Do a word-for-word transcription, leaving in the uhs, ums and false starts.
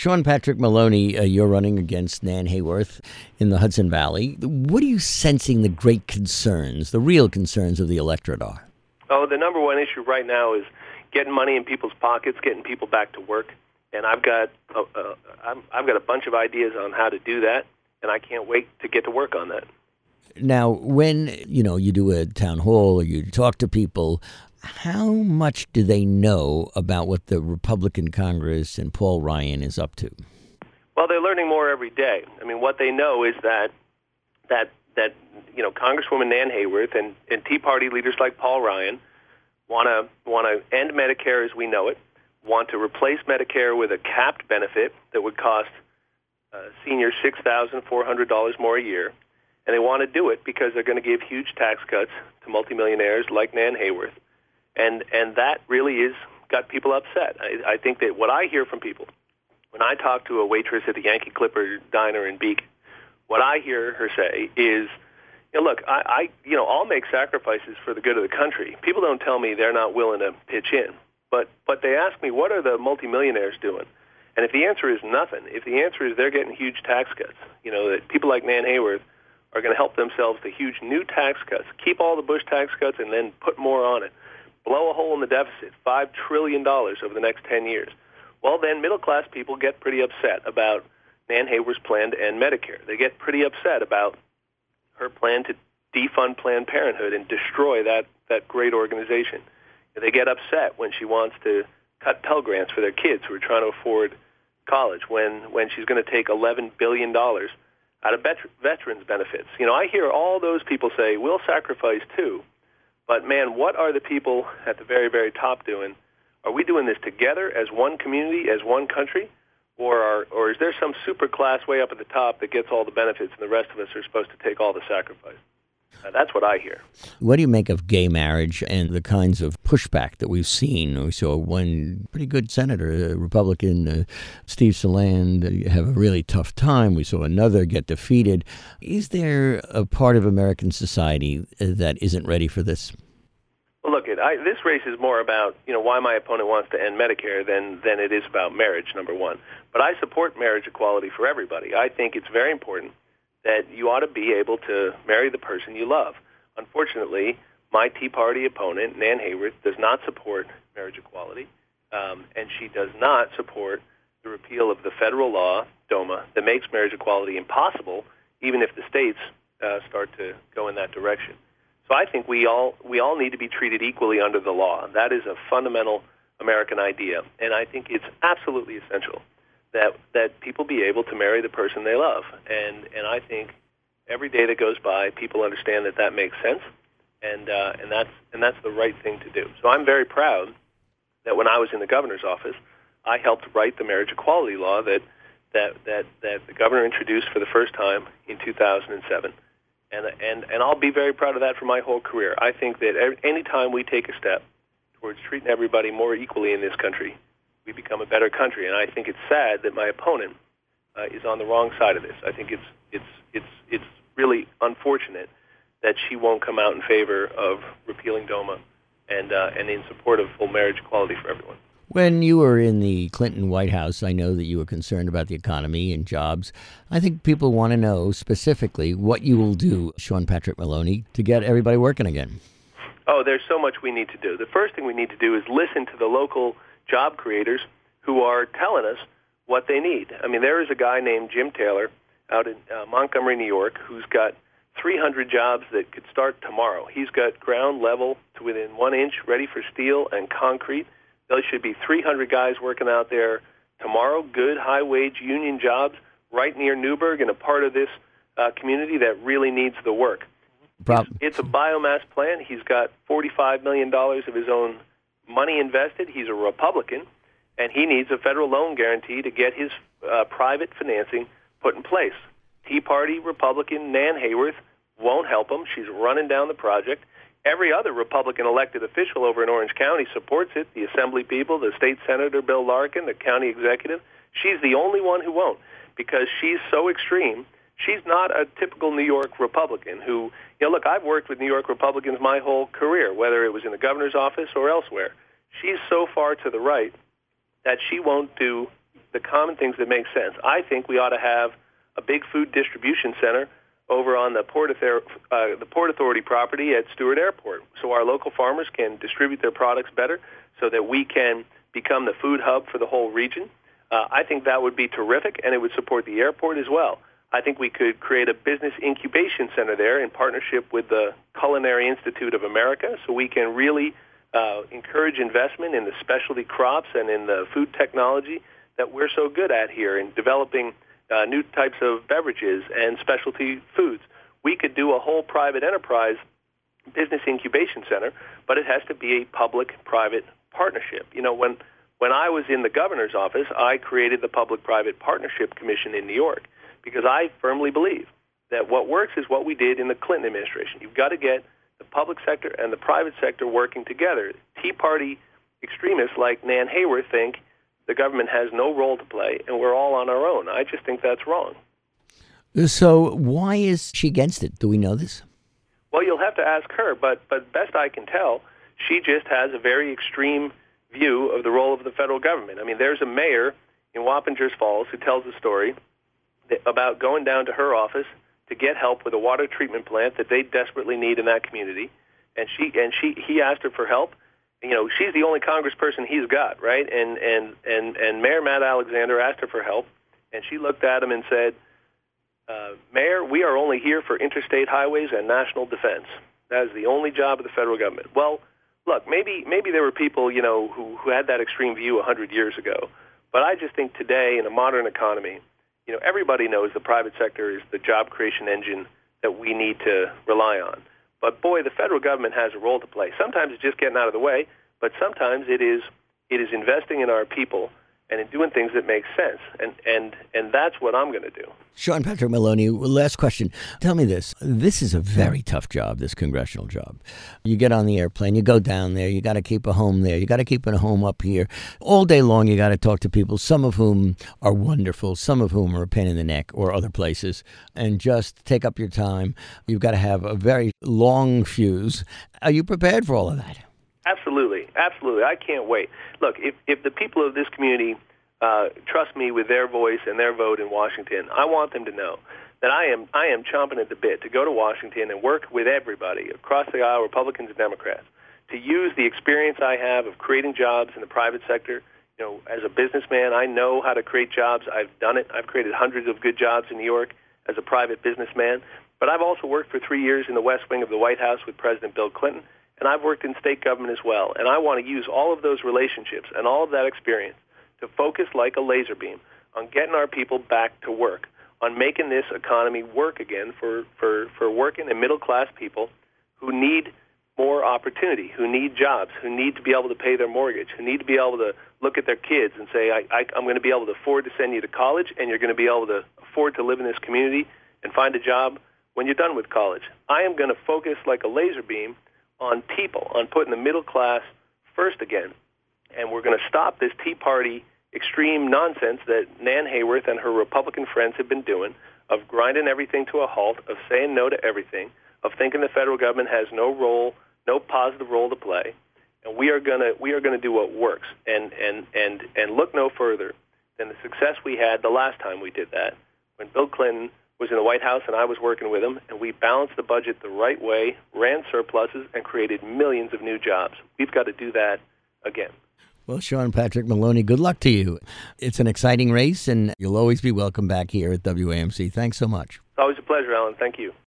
Sean Patrick Maloney, uh, you're running against Nan Hayworth in the Hudson Valley. What are you sensing the great concerns, the real concerns of the electorate are? Oh, the number one issue right now is getting money in people's pockets, getting people back to work. And I've got uh, uh, I'm, I've got a bunch of ideas on how to do that, and I can't wait to get to work on that. Now, when you know you do a town hall or you talk to people, how much do they know about what the Republican Congress and Paul Ryan is up to? Well, they're learning more every day. I mean, what they know is that that that you know Congresswoman Nan Hayworth and, and Tea Party leaders like Paul Ryan want to want to end Medicare as we know it, want to replace Medicare with a capped benefit that would cost uh, seniors six thousand four hundred dollars more a year, and they want to do it because they're going to give huge tax cuts to multimillionaires like Nan Hayworth, and and that really is got people upset. I, I think that what I hear from people when I talk to a waitress at the Yankee Clipper diner in Beacon, what I hear her say is, you know, look, I, I you know I'll make sacrifices for the good of the country. People don't tell me they're not willing to pitch in. But but they ask me, what are the multimillionaires doing? And if the answer is nothing, if the answer is they're getting huge tax cuts, you know, that people like Nan Hayworth are going to help themselves to huge new tax cuts, keep all the Bush tax cuts and then put more on it, blow a hole in the deficit, five trillion dollars over the next ten years, well, then middle-class people get pretty upset about Nan Hayworth's plan to end Medicare. They get pretty upset about her plan to defund Planned Parenthood and destroy that, that great organization. They get upset when she wants to cut Pell Grants for their kids who are trying to afford college, when, when she's going to take eleven billion dollars out of vet- veterans' benefits. You know, I hear all those people say, we'll sacrifice too, but man, what are the people at the very, very top doing? Are we doing this together as one community, as one country, or are, or is there some super class way up at the top that gets all the benefits and the rest of us are supposed to take all the sacrifice? Uh, that's what I hear. What do you make of gay marriage and the kinds of pushback that we've seen? We saw one pretty good senator, a Republican, uh, Steve Saland, uh, have a really tough time. We saw another get defeated. Is there a part of American society that isn't ready for this? Well, look, it, I, this race is more about, you know, why my opponent wants to end Medicare than, than it is about marriage, number one. But I support marriage equality for everybody. I think it's very important that you ought to be able to marry the person you love. Unfortunately, my Tea Party opponent, Nan Hayworth, does not support marriage equality, um, and she does not support the repeal of the federal law, DOMA, that makes marriage equality impossible, even if the states uh, start to go in that direction. So I think we all we all need to be treated equally under the law. That is a fundamental American idea, and I think it's absolutely essential that that people be able to marry the person they love. And and I think every day that goes by, people understand that that makes sense, and uh, and that's and that's the right thing to do. So I'm very proud that when I was in the governor's office, I helped write the marriage equality law that that that, that the governor introduced for the first time in two thousand seven. And and and I'll be very proud of that for my whole career. I think that any time we take a step towards treating everybody more equally in this country, we become a better country. And I think it's sad that my opponent uh, is on the wrong side of this. I think it's it's it's it's really unfortunate that she won't come out in favor of repealing DOMA and uh, and in support of full marriage equality for everyone. When you were in the Clinton White House, I know that you were concerned about the economy and jobs. I think people want to know specifically what you will do, Sean Patrick Maloney, to get everybody working again. Oh, there's so much we need to do. The first thing we need to do is listen to the local job creators who are telling us what they need. I mean, there is a guy named Jim Taylor out in uh, Montgomery, New York, who's got three hundred jobs that could start tomorrow. He's got ground level to within one inch ready for steel and concrete. There should be three hundred guys working out there tomorrow, good, high-wage union jobs right near Newburgh in a part of this uh, community that really needs the work. It's, it's a biomass plant. He's got forty-five million dollars of his own money invested. He's a Republican, and he needs a federal loan guarantee to get his uh, private financing put in place. Tea Party Republican Nan Hayworth won't help him. She's running down the project. Every other Republican elected official over in Orange County supports it, the assembly people, the state senator, Bill Larkin, the county executive. She's the only one who won't because she's so extreme. She's not a typical New York Republican who, you know, look, I've worked with New York Republicans my whole career, whether it was in the governor's office or elsewhere. She's so far to the right that she won't do the common things that make sense. I think we ought to have a big food distribution center over on the Port, Author- uh, the Port Authority property at Stewart Airport, so our local farmers can distribute their products better, so that we can become the food hub for the whole region. Uh, I think that would be terrific, and it would support the airport as well. I think we could create a business incubation center there in partnership with the Culinary Institute of America, so we can really uh, encourage investment in the specialty crops and in the food technology that we're so good at here in developing uh, new types of beverages and specialty foods. We could do a whole private enterprise business incubation center, but it has to be a public-private partnership. You know, when when I was in the governor's office, I created the Public-Private Partnership Commission in New York because I firmly believe that what works is what we did in the Clinton administration. You've got to get the public sector and the private sector working together. Tea Party extremists like Nan Hayworth think the government has no role to play and we're all on our own. I just think that's wrong. So why is she against it? Do we know this? Well, you'll have to ask her, but but best I can tell, she just has a very extreme view of the role of the federal government. I mean, there's a mayor in Wappingers Falls who tells a story that, about going down to her office to get help with a water treatment plant that they desperately need in that community, and she and she he asked her for help. You know, she's the only congressperson he's got, right? And and and and Mayor Matt Alexander asked her for help, and she looked at him and said, Uh, Mayor, we are only here for interstate highways and national defense. That is the only job of the federal government. Well, look, maybe maybe there were people, you know, who, who had that extreme view one hundred years ago. But I just think today in a modern economy, you know, everybody knows the private sector is the job creation engine that we need to rely on. But boy, the federal government has a role to play. Sometimes it's just getting out of the way, but sometimes it is it is investing in our people and in doing things that make sense. And and, and that's what I'm going to do. Sean Patrick Maloney, last question. Tell me this. This is a very tough job, this congressional job. You get on the airplane, you go down there, you got to keep a home there, you got to keep a home up here. All day long, you got to talk to people, some of whom are wonderful, some of whom are a pain in the neck or other places, and just take up your time. You've got to have a very long fuse. Are you prepared for all of that? Absolutely. Absolutely. I can't wait. Look, if, if the people of this community uh, trust me with their voice and their vote in Washington, I want them to know that I am I am chomping at the bit to go to Washington and work with everybody across the aisle, Republicans and Democrats, to use the experience I have of creating jobs in the private sector. You know, as a businessman, I know how to create jobs. I've done it. I've created hundreds of good jobs in New York as a private businessman. But I've also worked for three years in the West Wing of the White House with President Bill Clinton. And I've worked in state government as well. And I want to use all of those relationships and all of that experience to focus like a laser beam on getting our people back to work, on making this economy work again for, for, for working and middle-class people who need more opportunity, who need jobs, who need to be able to pay their mortgage, who need to be able to look at their kids and say, I, I, I'm going to be able to afford to send you to college, and you're going to be able to afford to live in this community and find a job when you're done with college. I am going to focus like a laser beam on people, on putting the middle class first again. And we're going to stop this Tea Party extreme nonsense that Nan Hayworth and her Republican friends have been doing, of grinding everything to a halt, of saying no to everything, of thinking the federal government has no role, no positive role to play. And we are going to we are going to do what works and, and, and, and look no further than the success we had the last time we did that, when Bill Clinton was in the White House and I was working with him, and we balanced the budget the right way, ran surpluses, and created millions of new jobs. We've got to do that again. Well, Sean Patrick Maloney, good luck to you. It's an exciting race, and you'll always be welcome back here at W A M C. Thanks so much. It's always a pleasure, Alan. Thank you.